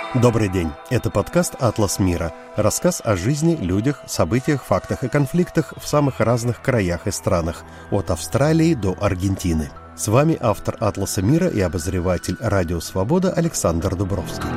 Добрый день. Это подкаст «Атлас мира». Рассказ о жизни, людях, событиях, фактах и конфликтах в самых разных краях и странах, от Австралии до Аргентины. С вами автор «Атласа мира» и обозреватель «Радио Свобода» Александр Дубровский.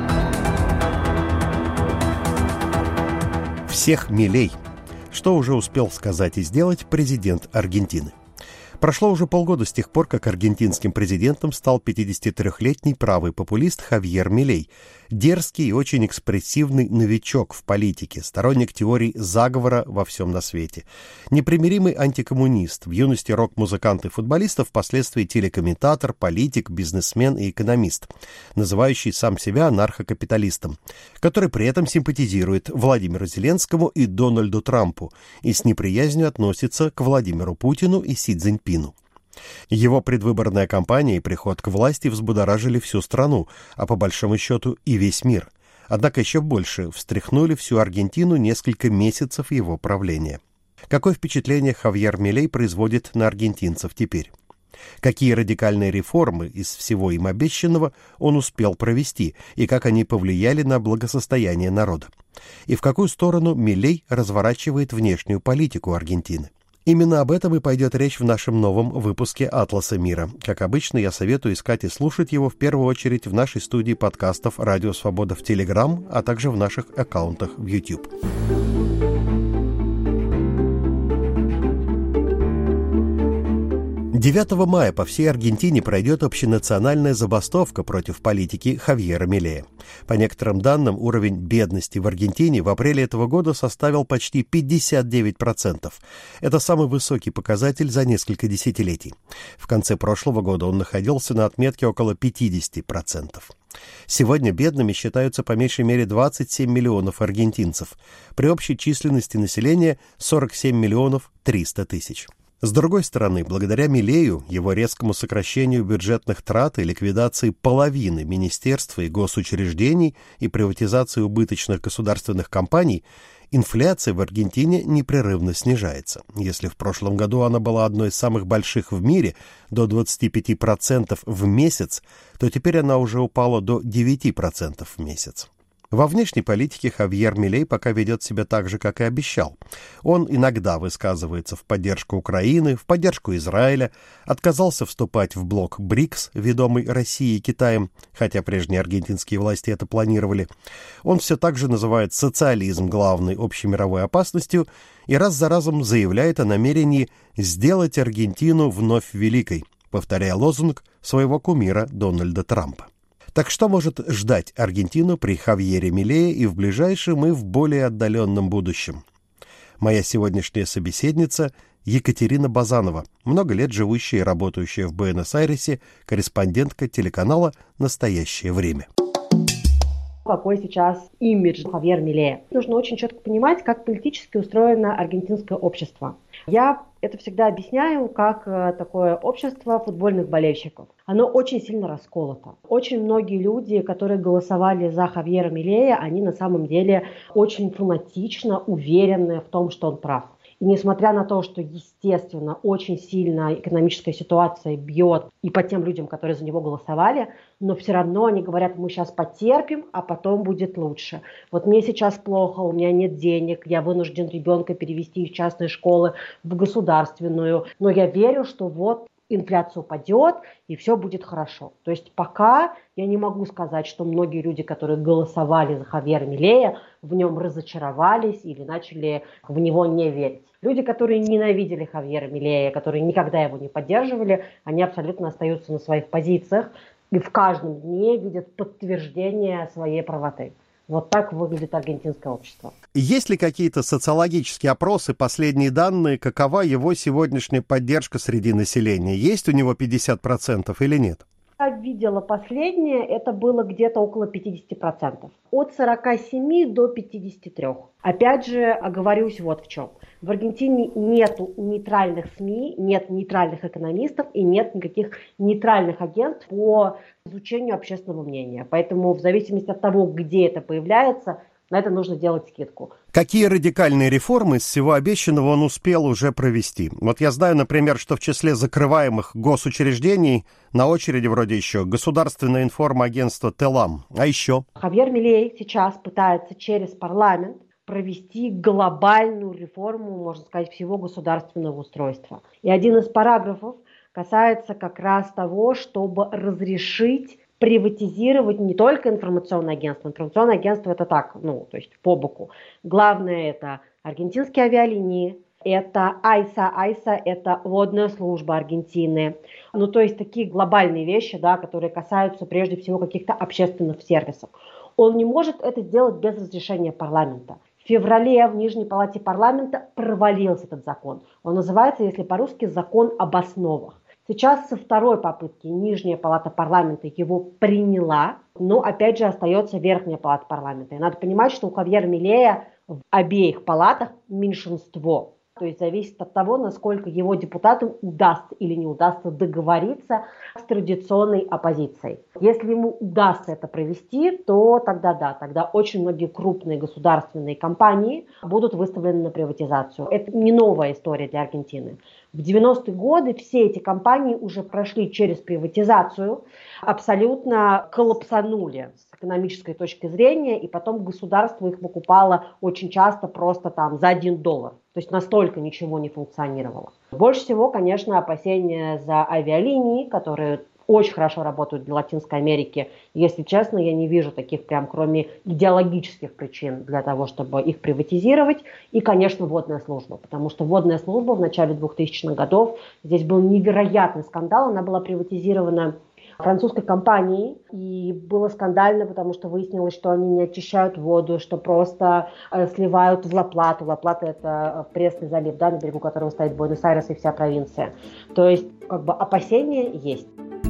Всех милей. Что уже успел сказать и сделать президент Аргентины? Прошло уже полгода с тех пор, как аргентинским президентом стал 53-летний правый популист Хавьер Милей, дерзкий и очень экспрессивный новичок в политике, сторонник теорий заговора во всем на свете, непримиримый антикоммунист, в юности рок-музыкант и футболист, а впоследствии телекомментатор, политик, бизнесмен и экономист, называющий сам себя анархокапиталистом, который при этом симпатизирует Владимиру Зеленскому и Дональду Трампу и с неприязнью относится к Владимиру Путину и Си Цзиньпину. Его предвыборная кампания и приход к власти взбудоражили всю страну, а по большому счету и весь мир. Однако еще больше встряхнули всю Аргентину несколько месяцев его правления. Какое впечатление Хавьер Милей производит на аргентинцев теперь? Какие радикальные реформы из всего им обещанного он успел провести, и как они повлияли на благосостояние народа? И в какую сторону Милей разворачивает внешнюю политику Аргентины? Именно об этом и пойдет речь в нашем новом выпуске «Атласа мира». Как обычно, я советую искать и слушать его в первую очередь в нашей студии подкастов «Радио Свобода» в Telegram, а также в наших аккаунтах в YouTube. 9 мая по всей Аргентине пройдет общенациональная забастовка против политики Хавьера Милея. По некоторым данным, уровень бедности в Аргентине в апреле этого года составил почти 59%. Это самый высокий показатель за несколько десятилетий. В конце прошлого года он находился на отметке около 50%. Сегодня бедными считаются по меньшей мере 27 миллионов аргентинцев. При общей численности населения 47 миллионов 300 тысяч. С другой стороны, благодаря Милею, его резкому сокращению бюджетных трат и ликвидации половины министерств и госучреждений и приватизации убыточных государственных компаний, инфляция в Аргентине непрерывно снижается. Если в прошлом году она была одной из самых больших в мире, до 25% в месяц, то теперь она уже упала до 9% в месяц. Во внешней политике Хавьер Милей пока ведет себя так же, как и обещал. Он иногда высказывается в поддержку Украины, в поддержку Израиля, отказался вступать в блок БРИКС, ведомый Россией и Китаем, хотя прежние аргентинские власти это планировали. Он все так же называет социализм главной общемировой опасностью и раз за разом заявляет о намерении сделать Аргентину вновь великой, повторяя лозунг своего кумира Дональда Трампа. Так что может ждать Аргентину при Хавьере Милее и в ближайшем, и в более отдаленном будущем? Моя сегодняшняя собеседница Екатерина Базанова, много лет живущая и работающая в Буэнос-Айресе, корреспондентка телеканала «Настоящее время». Какой сейчас имидж Хавьера Милея? Нужно очень четко понимать, как политически устроено аргентинское общество. Я это всегда объясняю как такое общество футбольных болельщиков. Оно очень сильно расколото. Очень многие люди, которые голосовали за Хавьера Милея, они на самом деле очень фанатично уверены в том, что он прав. И несмотря на то, что, естественно, очень сильно экономическая ситуация бьет и по тем людям, которые за него голосовали, но все равно они говорят, мы сейчас потерпим, а потом будет лучше. Вот мне сейчас плохо, у меня нет денег, я вынужден ребенка перевести из частной школы в государственную, но я верю, что вот инфляция упадет, и все будет хорошо. То есть пока я не могу сказать, что многие люди, которые голосовали за Хавьера Милея, в нем разочаровались или начали в него не верить. Люди, которые ненавидели Хавьера Милея, которые никогда его не поддерживали, они абсолютно остаются на своих позициях и в каждом дне видят подтверждение своей правоты. Вот так выглядит аргентинское общество. Есть ли какие-то социологические опросы, последние данные, какова его сегодняшняя поддержка среди населения? Есть у него 50% или нет? Я видела последнее, это было где-то около 50%. От 47 до 53. Опять же, оговорюсь вот в чем. В Аргентине нет нейтральных СМИ, нет нейтральных экономистов и нет никаких нейтральных агентств по изучению общественного мнения. Поэтому в зависимости от того, где это появляется, на это нужно делать скидку. Какие радикальные реформы из всего обещанного он успел уже провести? Вот я знаю, например, что в числе закрываемых госучреждений на очереди вроде еще Государственное информагентство ТЭЛАМ. А еще? Хавьер Милей сейчас пытается через парламент провести глобальную реформу, можно сказать, всего государственного устройства. И один из параграфов касается как раз того, чтобы разрешить приватизировать не только информационное агентство. Информационное агентство это так, то есть по боку. Главное это аргентинские авиалинии, это АЙСА. АЙСА это водная служба Аргентины. То есть такие глобальные вещи, да, которые касаются прежде всего каких-то общественных сервисов. Он не может это сделать без разрешения парламента. В феврале в Нижней палате парламента провалился этот закон. Он называется, если по-русски, закон об основах. Сейчас со второй попытки Нижняя палата парламента его приняла, но опять же остается Верхняя палата парламента. И надо понимать, что у Хавьера Милея в обеих палатах меньшинство. То есть зависит от того, насколько его депутатам удастся или не удастся договориться с традиционной оппозицией. Если ему удастся это провести, то тогда да, тогда очень многие крупные государственные компании будут выставлены на приватизацию. Это не новая история для Аргентины. В 90-е годы все эти компании уже прошли через приватизацию, абсолютно коллапсанули с экономической точки зрения, и потом государство их покупало очень часто просто за $1. То есть настолько ничего не функционировало. Больше всего, конечно, опасения за авиалинии, которые очень хорошо работают для Латинской Америки. Если честно, я не вижу таких кроме идеологических причин для того, чтобы их приватизировать. И, конечно, водная служба, потому что водная служба в начале 2000-х годов, здесь был невероятный скандал, она была приватизирована французской компанией, и было скандально, потому что выяснилось, что они не очищают воду, что просто сливают в Ла-Плату. Ла-Плата — это пресный залив, да, на берегу которого стоит Буэнос-Айрес и вся провинция. То есть, опасения есть.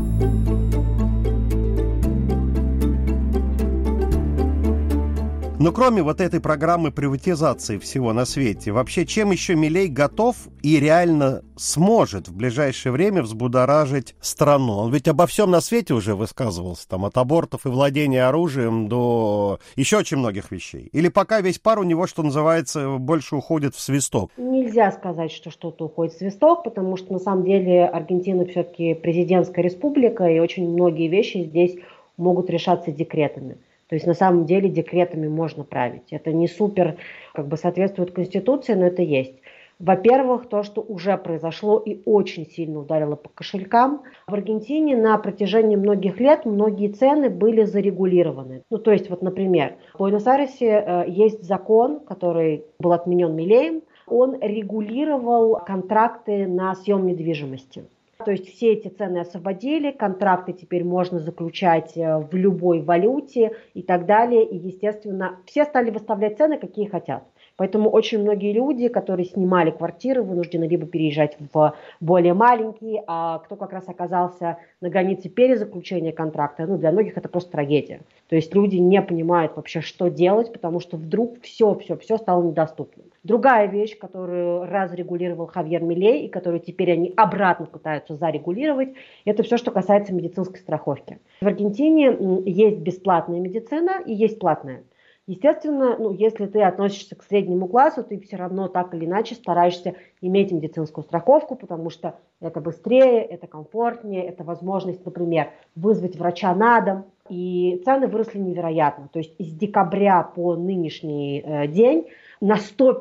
Но кроме вот этой программы приватизации всего на свете, вообще чем еще Милей готов и реально сможет в ближайшее время взбудоражить страну? Он ведь обо всем на свете уже высказывался, от абортов и владения оружием до еще очень многих вещей. Или пока весь пар у него, что называется, больше уходит в свисток? Нельзя сказать, что что-то уходит в свисток, потому что на самом деле Аргентина все-таки президентская республика, и очень многие вещи здесь могут решаться декретами. То есть на самом деле декретами можно править. Это не супер соответствует Конституции, но это есть. Во-первых, то, что уже произошло и очень сильно ударило по кошелькам. В Аргентине на протяжении многих лет многие цены были зарегулированы. То есть, например, в Буэнос-Айресе есть закон, который был отменен Милеем. Он регулировал контракты на съем недвижимости. То есть все эти цены освободили, контракты теперь можно заключать в любой валюте и так далее. И, естественно, все стали выставлять цены, какие хотят. Поэтому очень многие люди, которые снимали квартиры, вынуждены либо переезжать в более маленькие, а кто как раз оказался на границе перезаключения контракта, для многих это просто трагедия. То есть люди не понимают вообще, что делать, потому что вдруг все стало недоступным. Другая вещь, которую разрегулировал Хавьер Милей и которую теперь они обратно пытаются зарегулировать, это все, что касается медицинской страховки. В Аргентине есть бесплатная медицина и есть платная. Естественно, если ты относишься к среднему классу, ты все равно так или иначе стараешься иметь медицинскую страховку, потому что это быстрее, это комфортнее, это возможность, например, вызвать врача на дом. И цены выросли невероятно. То есть с декабря по нынешний день на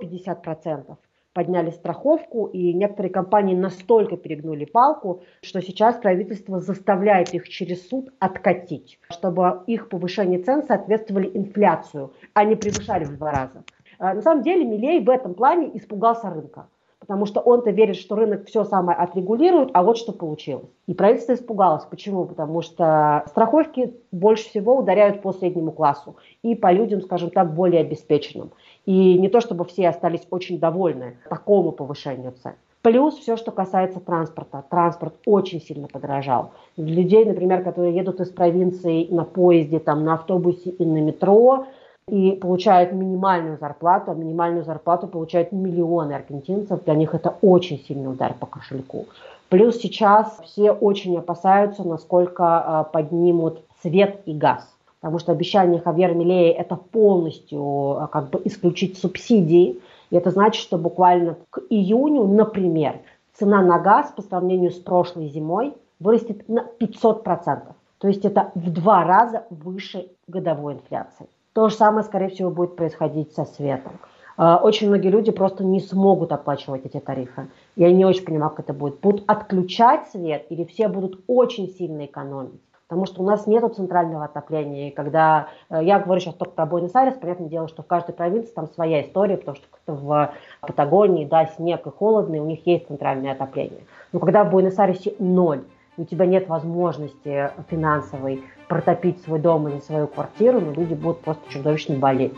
150% подняли страховку, и некоторые компании настолько перегнули палку, что сейчас правительство заставляет их через суд откатить, чтобы их повышение цен соответствовали инфляцию, а не превышали в 2 раза. На самом деле Милей в этом плане испугался рынка, потому что он-то верит, что рынок все самое отрегулирует, а вот что получилось. И правительство испугалось. Почему? Потому что страховки больше всего ударяют по среднему классу и по людям, скажем так, более обеспеченным. И не то чтобы все остались очень довольны такому повышению цен. Плюс все, что касается транспорта. Транспорт очень сильно подорожал. Для людей, например, которые едут из провинции на поезде, на автобусе и на метро, и получают минимальную зарплату, а минимальную зарплату получают миллионы аргентинцев. Для них это очень сильный удар по кошельку. Плюс сейчас все очень опасаются, насколько поднимут свет и газ. потому что обещание Хавьера Милея – это полностью как бы исключить субсидии. И это значит, что буквально к июню, например, цена на газ по сравнению с прошлой зимой вырастет на 500%. То есть это в 2 раза выше годовой инфляции. То же самое, скорее всего, будет происходить со светом. Очень многие люди просто не смогут оплачивать эти тарифы. Я не очень понимаю, как это будет. Будут отключать свет или все будут очень сильно экономить? Потому что у нас нет центрального отопления. И когда я говорю сейчас только про Буэнос-Айрес, понятное дело, что в каждой провинции там своя история, потому что в Патагонии, да, снег и холодно, и у них есть центральное отопление. Но когда в Буэнос-Айресе 0, у тебя нет возможности финансовой протопить свой дом или свою квартиру, но люди будут просто чудовищно болеть.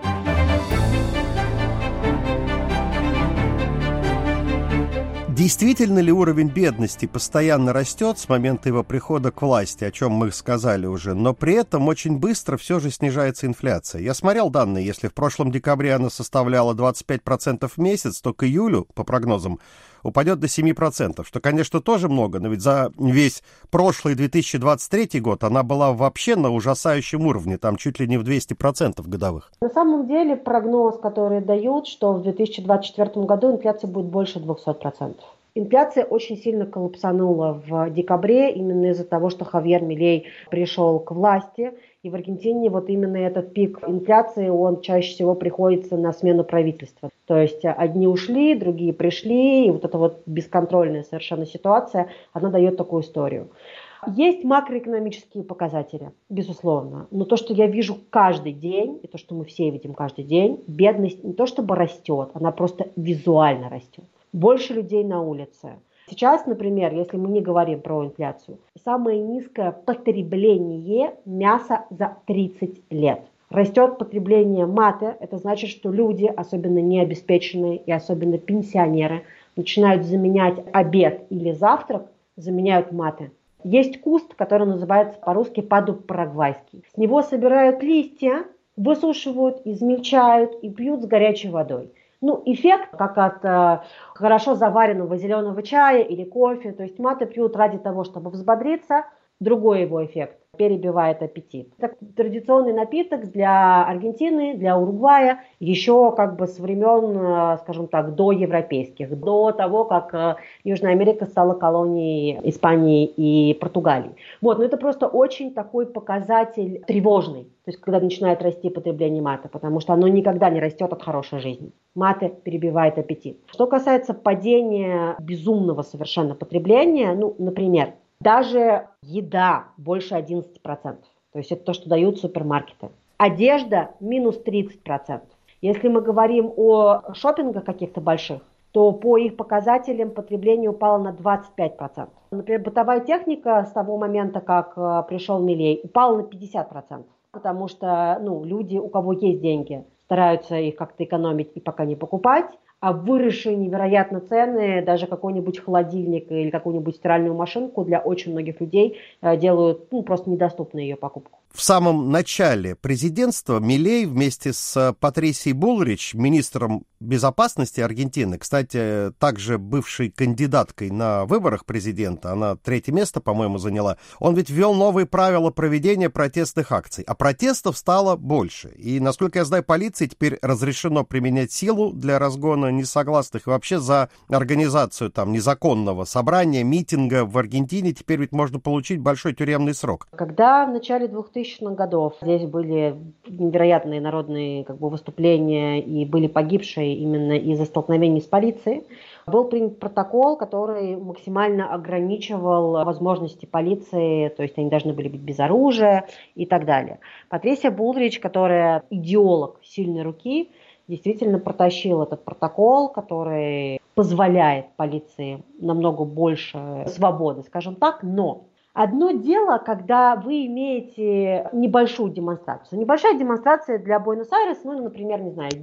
Действительно ли уровень бедности постоянно растет с момента его прихода к власти, о чем мы сказали уже, но при этом очень быстро все же снижается инфляция? Я смотрел данные, если в прошлом декабре она составляла 25% в месяц, то к июлю, по прогнозам, упадет до 7%, что, конечно, тоже много, но ведь за весь прошлый 2023 год она была вообще на ужасающем уровне, там чуть ли не в 200% годовых. На самом деле прогноз, который дают, что в 2024 году инфляция будет больше 200%. Инфляция очень сильно коллапсанула в декабре именно из-за того, что Хавьер Милей пришел к власти. И в Аргентине вот именно этот пик инфляции, он чаще всего приходится на смену правительства. То есть одни ушли, другие пришли, и вот эта вот бесконтрольная совершенно ситуация, она дает такую историю. Есть макроэкономические показатели, безусловно, но то, что я вижу каждый день, и то, что мы все видим каждый день, бедность не то чтобы растет, она просто визуально растет. Больше людей на улице. Сейчас, например, если мы не говорим про инфляцию, самое низкое потребление мяса за 30 лет. Растет потребление мате, это значит, что люди, особенно необеспеченные и особенно пенсионеры, начинают заменять обед или завтрак, заменяют мате. Есть куст, который называется по-русски падуб парагвайский. С него собирают листья, высушивают, измельчают и пьют с горячей водой. Эффект как от хорошо заваренного зеленого чая или кофе. То есть мате пьют ради того, чтобы взбодриться. Другой его эффект – перебивает аппетит. Это традиционный напиток для Аргентины, для Уругвая, еще как бы с времен, скажем так, доевропейских, до того, как Южная Америка стала колонией Испании и Португалии. Но это просто очень такой показатель тревожный. То есть, когда начинает расти потребление мате, потому что оно никогда не растет от хорошей жизни. Мате перебивает аппетит. Что касается падения безумного совершенно потребления, например, даже еда больше 11%. То есть это то, что дают супермаркеты. Одежда минус 30%. Если мы говорим о шопингах каких-то больших, то по их показателям потребление упало на 25%. Например, бытовая техника с того момента, как пришел Милей, упала на 50%. Потому что люди, у кого есть деньги, стараются их как-то экономить и пока не покупать. А выросшие невероятно цены, даже какой-нибудь холодильник или какую-нибудь стиральную машинку для очень многих людей делают просто недоступной ее покупку. В самом начале президентства Милей вместе с Патрисией Буллрич, министром безопасности Аргентины, кстати, также бывшей кандидаткой на выборах президента, она 3-е место, по-моему, заняла, он ведь ввел новые правила проведения протестных акций, а протестов стало больше. И, насколько я знаю, полиции теперь разрешено применять силу для разгона несогласных. И вообще за организацию незаконного собрания, митинга в Аргентине теперь ведь можно получить большой тюремный срок. Когда в начале 2000-х годов здесь были невероятные народные выступления и были погибшие именно из-за столкновений с полицией, был принят протокол, который максимально ограничивал возможности полиции, то есть они должны были быть без оружия и так далее. Патрисия Буллрич, которая идеолог сильной руки, действительно протащил этот протокол, который позволяет полиции намного больше свободы, скажем так, но одно дело, когда вы имеете небольшую демонстрацию. Небольшая демонстрация для Буэнос-Айреса, например,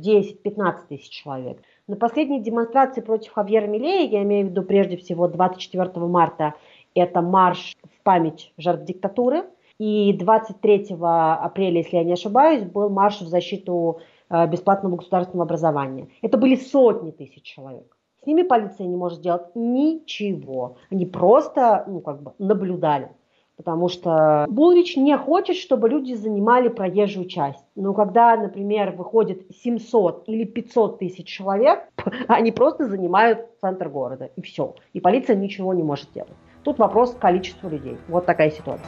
10-15 тысяч человек. На последней демонстрации против Хавьера Милея, я имею в виду прежде всего 24 марта, это марш в память жертв диктатуры. И 23 апреля, если я не ошибаюсь, был марш в защиту бесплатного государственного образования. Это были сотни тысяч человек. С ними полиция не может сделать ничего. Они просто наблюдали. Потому что Булрич не хочет, чтобы люди занимали проезжую часть. Но когда, например, выходит 700 или 500 тысяч человек, они просто занимают центр города. И все. И полиция ничего не может делать. Тут вопрос количества людей. Вот такая ситуация.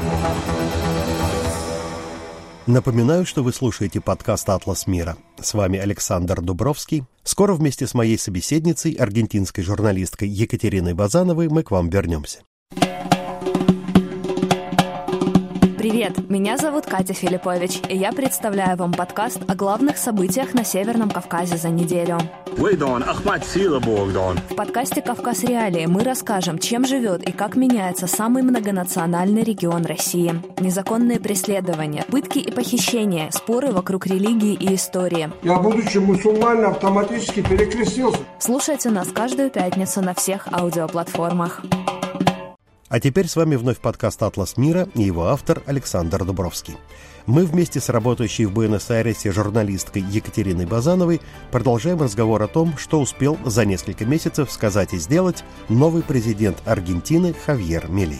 Напоминаю, что вы слушаете подкаст «Атлас мира». С вами Александр Дубровский. Скоро вместе с моей собеседницей, аргентинской журналисткой Екатериной Базановой, мы к вам вернемся. Привет, меня зовут Катя Филиппович, и я представляю вам подкаст о главных событиях на Северном Кавказе за неделю. В подкасте «Кавказ Реалии» мы расскажем, чем живет и как меняется самый многонациональный регион России. Незаконные преследования, пытки и похищения, споры вокруг религии и истории. Я, будучи мусульманином, автоматически перекрестился. Слушайте нас каждую пятницу на всех аудиоплатформах. А теперь с вами вновь подкаст «Атлас мира» и его автор Александр Дубровский. Мы вместе с работающей в Буэнос-Айресе журналисткой Екатериной Базановой продолжаем разговор о том, что успел за несколько месяцев сказать и сделать новый президент Аргентины Хавьер Милей.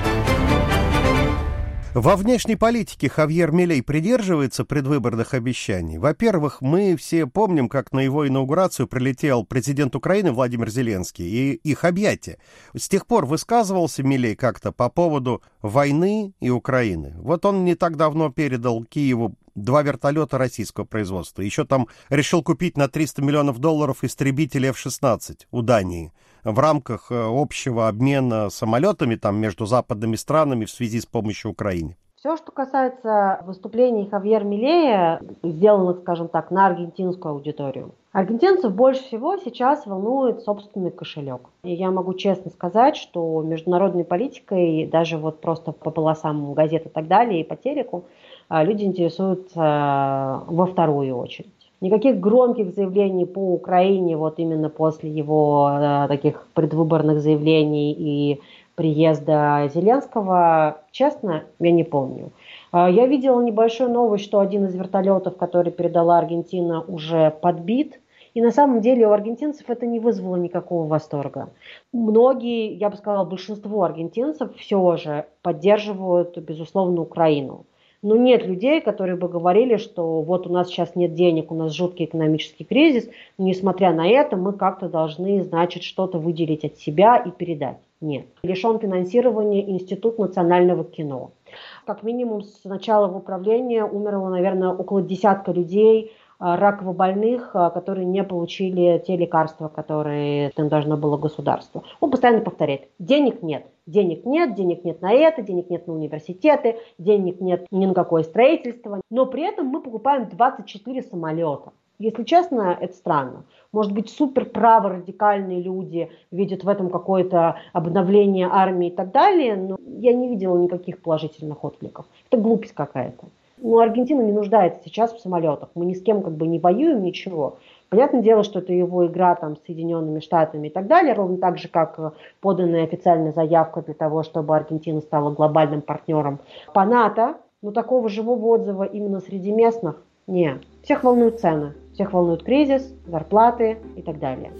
Во внешней политике Хавьер Милей придерживается предвыборных обещаний. Во-первых, мы все помним, как на его инаугурацию прилетел президент Украины Владимир Зеленский и их объятия. С тех пор высказывался Милей как-то по поводу войны и Украины. Вот он не так давно передал Киеву 2 вертолета российского производства. Еще там решил купить на $300 миллионов истребители F-16 у Дании в рамках общего обмена самолетами там между западными странами в связи с помощью Украине. Все, что касается выступлений Хавьер Милея, сделанных, скажем так, на аргентинскую аудиторию. Аргентинцев больше всего сейчас волнует собственный кошелек. И я могу честно сказать, что международной политикой, даже вот просто по полосам газет и так далее, и по телеку, люди интересуются во вторую очередь. Никаких громких заявлений по Украине, вот именно после его таких предвыборных заявлений и приезда Зеленского, честно, я не помню. Я видела небольшую новость, что один из вертолетов, который передала Аргентина, уже подбит. И на самом деле у аргентинцев это не вызвало никакого восторга. Многие, я бы сказала, большинство аргентинцев все же поддерживают, безусловно, Украину. Но нет людей, которые бы говорили, что вот у нас сейчас нет денег, у нас жуткий экономический кризис, но несмотря на это мы как-то должны, значит, что-то выделить от себя и передать. Нет. Лишен финансирования Институт национального кино. Как минимум с начала его управления умерло, наверное, около 10 людей, раковобольных, которые не получили те лекарства, которые им должно было государство. Он постоянно повторяет: денег нет, денег нет, денег нет на это, денег нет на университеты, денег нет ни на какое строительство. Но при этом мы покупаем 24 самолета. Если честно, это странно. Может быть, суперправо-радикальные люди видят в этом какое-то обновление армии и так далее, но я не видела никаких положительных откликов. Это глупость какая-то. Аргентина не нуждается сейчас в самолетах. Мы ни с кем не воюем, ничего. Понятное дело, что это его игра там, с Соединенными Штатами и так далее, ровно так же, как поданная официальная заявка для того, чтобы Аргентина стала глобальным партнером по НАТО. Но такого живого отзыва именно среди местных нет. Всех волнуют цены, всех волнует кризис, зарплаты и так далее.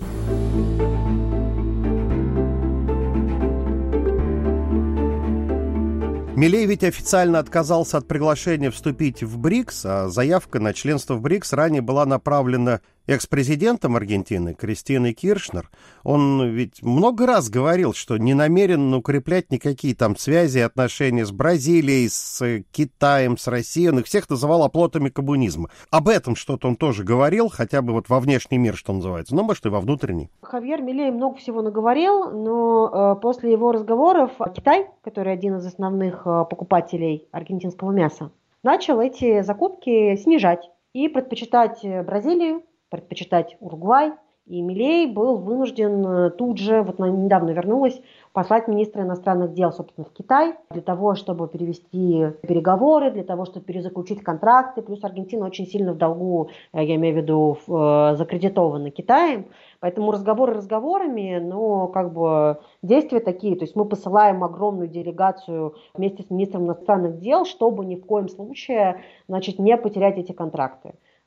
Милей ведь официально отказался от приглашения вступить в БРИКС, а заявка на членство в БРИКС ранее была направлена экс-президентом Аргентины Кристиной Киршнер. Он ведь много раз говорил, что не намерен укреплять никакие там связи и отношения с Бразилией, с Китаем, с Россией. Он их всех называл оплотами коммунизма. Об этом что-то он тоже говорил, хотя бы вот во внешний мир, что называется, но, может, и во внутренний. Хавьер Милей много всего наговорил, но после его разговоров Китай, который один из основных покупателей аргентинского мяса, начал эти закупки снижать и предпочитать Бразилию, предпочитать Уругвай. И Милей был вынужден тут же, вот недавно вернулась, послать министра иностранных дел, собственно, в Китай, для того, чтобы перевести переговоры, для того, чтобы перезаключить контракты. Плюс Аргентина очень сильно в долгу, я имею в виду, закредитована Китаем. Поэтому разговоры разговорами, но действия такие. То есть мы посылаем огромную делегацию вместе с министром иностранных дел, чтобы ни в коем случае, не потерять эти контракты.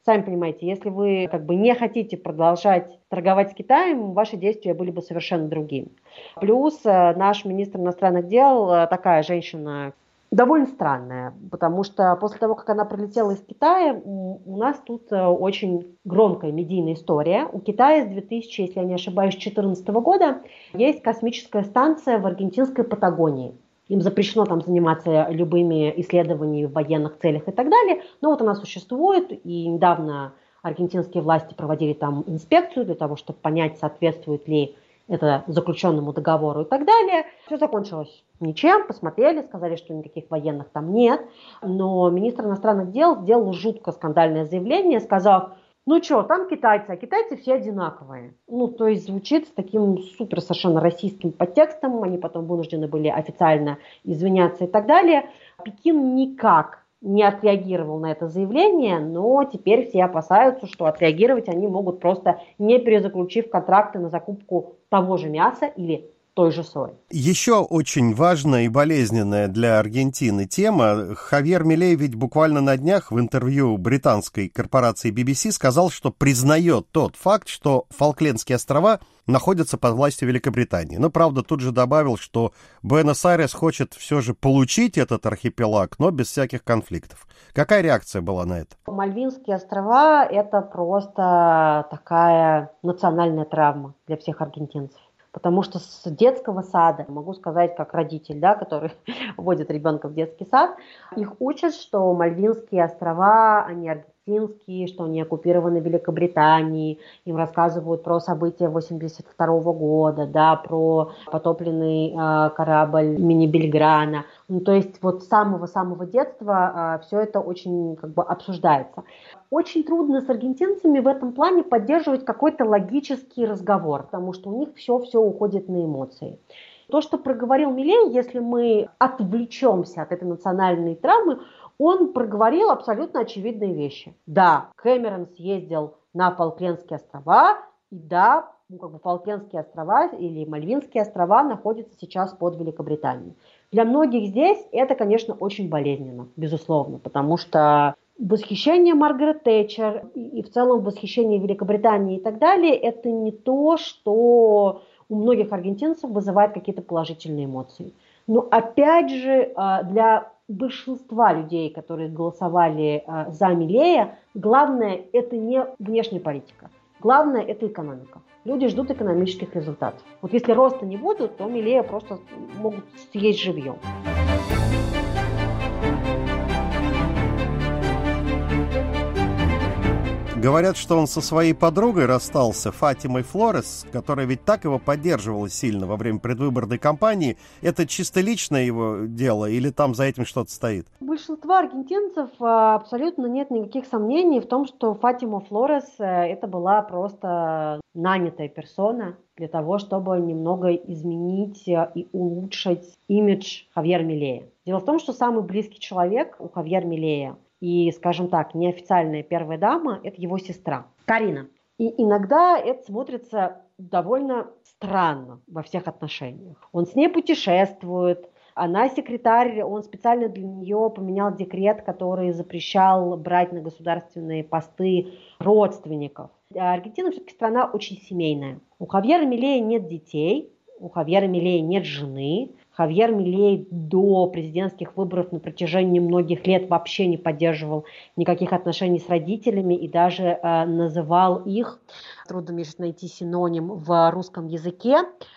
Сами понимаете, если вы не хотите продолжать торговать с Китаем, ваши действия были бы совершенно другими. Плюс наш министр иностранных дел такая женщина довольно странная, потому что после того, как она прилетела из Китая, у нас тут очень громкая медийная история. У Китая с 2000, если я не ошибаюсь, 2014 года есть космическая станция в аргентинской Патагонии. Им запрещено там заниматься любыми исследованиями в военных целях и так далее. Но вот она существует, и недавно аргентинские власти проводили там инспекцию для того, чтобы понять, соответствует ли это заключенному договору и так далее. Все закончилось ничем, посмотрели, сказали, что никаких военных там нет. Но министр иностранных дел сделал жутко скандальное заявление, сказав: ну что, там китайцы, а китайцы все одинаковые. То есть звучит с таким супер совершенно российским подтекстом, они потом вынуждены были официально извиняться и так далее. Пекин никак не отреагировал на это заявление, но теперь все опасаются, что отреагировать они могут просто не перезаключив контракты на закупку того же мяса или той же сои. Еще очень важная и болезненная для Аргентины тема. Хавьер Милей ведь буквально на днях в интервью британской корпорации BBC сказал, что признает тот факт, что Фолклендские острова находятся под властью Великобритании. Но, правда, тут же добавил, что Буэнос-Айрес хочет все же получить этот архипелаг, но без всяких конфликтов. Какая реакция была на это? Мальвинские острова – это просто такая национальная травма для всех аргентинцев. Потому что с детского сада, могу сказать как родитель, который водит ребенка в детский сад, их учат, что Мальвинские острова, они аргентинские, что они оккупированы Великобританией, им рассказывают про события 1982 года, про потопленный корабль имени Бельграна. То есть вот с самого-самого детства все это очень обсуждается. Очень трудно с аргентинцами в этом плане поддерживать какой-то логический разговор, потому что у них все уходит на эмоции. То, что проговорил Милей, если мы отвлечемся от этой национальной травмы, он проговорил абсолютно очевидные вещи. Да, Кэмерон съездил на Фолклендские острова, и да, Фолклендские острова или Мальвинские острова находятся сейчас под Великобританией. Для многих здесь это, конечно, очень болезненно, безусловно, потому что восхищение Маргарет Тэтчер и в целом восхищение Великобритании и так далее, это не то, что у многих аргентинцев вызывает какие-то положительные эмоции. Но опять же, для большинства людей, которые голосовали за Милея, главное это не внешняя политика, главное это экономика. Люди ждут экономических результатов. Вот если роста не будет, то Милея просто могут съесть живьем. Говорят, что он со своей подругой расстался, Фатимой Флорес, которая ведь так его поддерживала сильно во время предвыборной кампании. Это чисто личное его дело или там за этим что-то стоит? У большинства аргентинцев абсолютно нет никаких сомнений в том, что Фатима Флорес это была просто нанятая персона для того, чтобы немного изменить и улучшить имидж Хавьера Милея. Дело в том, что самый близкий человек у Хавьера Милея и, скажем так, неофициальная первая дама – это его сестра Карина. И иногда это смотрится довольно странно во всех отношениях. Он с ней путешествует, она секретарь, он специально для нее поменял декрет, который запрещал брать на государственные посты родственников. Аргентина все-таки страна очень семейная. У Хавьера Милея нет детей, у Хавьера Милея нет жены. Хавьер Милей до президентских выборов на протяжении многих лет вообще не поддерживал никаких отношений с родителями и даже называл их, трудно мне найти синоним в русском языке,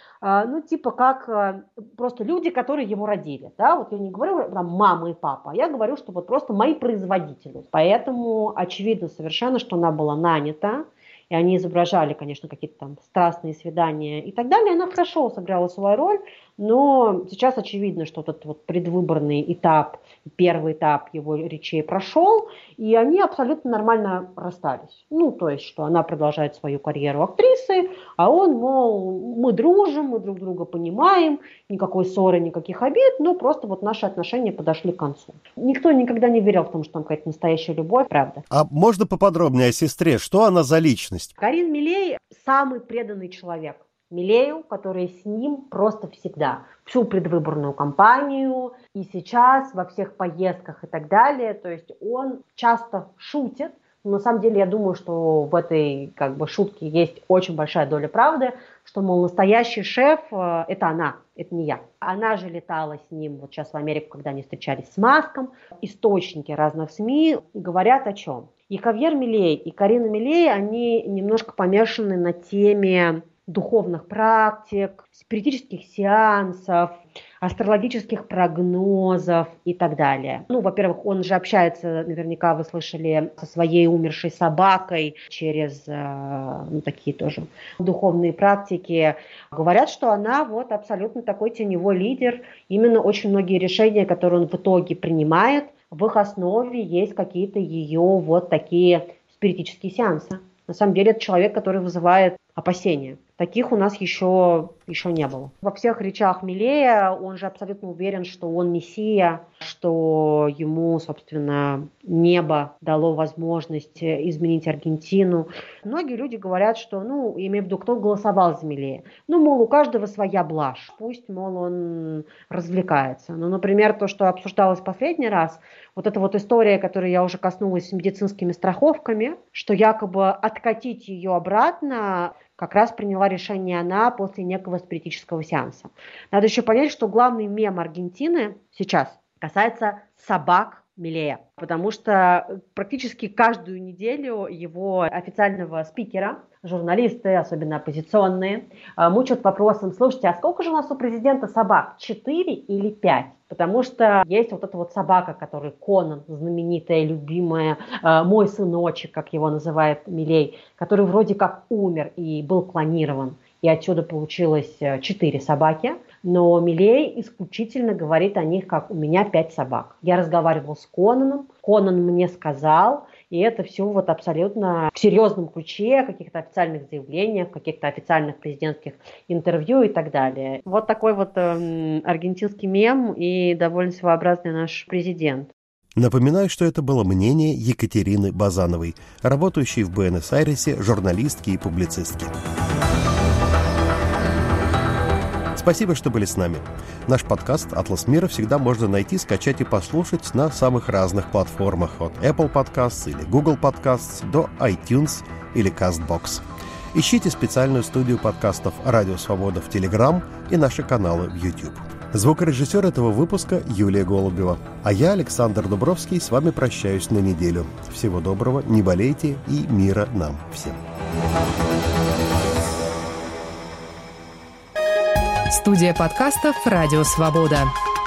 как просто люди, которые его родили. Да? Вот я не говорю там мама и папа, я говорю, что вот просто мои производители. Поэтому очевидно совершенно, что она была нанята. И они изображали, конечно, какие-то там страстные свидания и так далее. Она хорошо сыграла свою роль, но сейчас очевидно, что этот вот предвыборный этап, первый этап его речей прошел, и они абсолютно нормально расстались. То есть, что она продолжает свою карьеру актрисы, а он, мол, мы дружим, мы друг друга понимаем, никакой ссоры, никаких обид, просто вот наши отношения подошли к концу. Никто никогда не верил в том, что там какая-то настоящая любовь, правда. А можно поподробнее о сестре? Что она за личность? Карин Милей самый преданный человек Милею, который с ним просто всегда. Всю предвыборную кампанию и сейчас во всех поездках и так далее. То есть он часто шутит На самом деле, я думаю, что в этой шутке есть очень большая доля правды, что, мол, настоящий шеф – это она, это не я. Она же летала с ним вот сейчас в Америку, когда они встречались с Маском. Источники разных СМИ говорят о чем? И Хавьер Милей, и Карина Милей, они немножко помешаны на теме духовных практик, спиритических сеансов, астрологических прогнозов и так далее. Во-первых, он же общается, наверняка вы слышали, со своей умершей собакой через такие тоже духовные практики. Говорят, что она вот абсолютно такой теневой лидер. Именно очень многие решения, которые он в итоге принимает, в их основе есть какие-то ее вот такие спиритические сеансы. На самом деле это человек, который вызывает опасения. Таких у нас еще не было. Во всех речах Милея он же абсолютно уверен, что он мессия, что ему, собственно, небо дало возможность изменить Аргентину. Многие люди говорят, что, имею в виду, кто голосовал за Милея. Мол, у каждого своя блажь. Пусть, мол, он развлекается. Например, то, что обсуждалось в последний раз, вот эта вот история, которой я уже коснулась с медицинскими страховками, что якобы откатить ее обратно как раз приняла решение она после некого спиритического сеанса. Надо еще понять, что главный мем Аргентины сейчас касается собак Милея, потому что практически каждую неделю его официального спикера, журналисты, особенно оппозиционные, мучают вопросом: слушайте, а сколько же у нас у президента собак, 4 или 5? Потому что есть вот эта вот собака, которая Конан, знаменитая, любимая, мой сыночек, как его называет Милей, который вроде как умер и был клонирован. И отсюда получилось 4 собаки. Но Милей исключительно говорит о них как: у меня 5 собак. Я разговаривал с Конаном, Конан мне сказал, и это все вот абсолютно в серьезном ключе, каких-то официальных заявлениях, каких-то официальных президентских интервью и так далее. Вот такой вот аргентинский мем и довольно своеобразный наш президент. Напоминаю, что это было мнение Екатерины Базановой, работающей в Буэнос-Айресе журналистки и публицистки. Спасибо, что были с нами. Наш подкаст «Атлас мира» всегда можно найти, скачать и послушать на самых разных платформах, от Apple Podcasts или Google Podcasts до iTunes или CastBox. Ищите специальную студию подкастов «Радио Свобода» в Telegram и наши каналы в YouTube. Звукорежиссер этого выпуска Юлия Голубева. А я, Александр Дубровский, с вами прощаюсь на неделю. Всего доброго, не болейте и мира нам всем. Студия подкастов «Радио Свобода».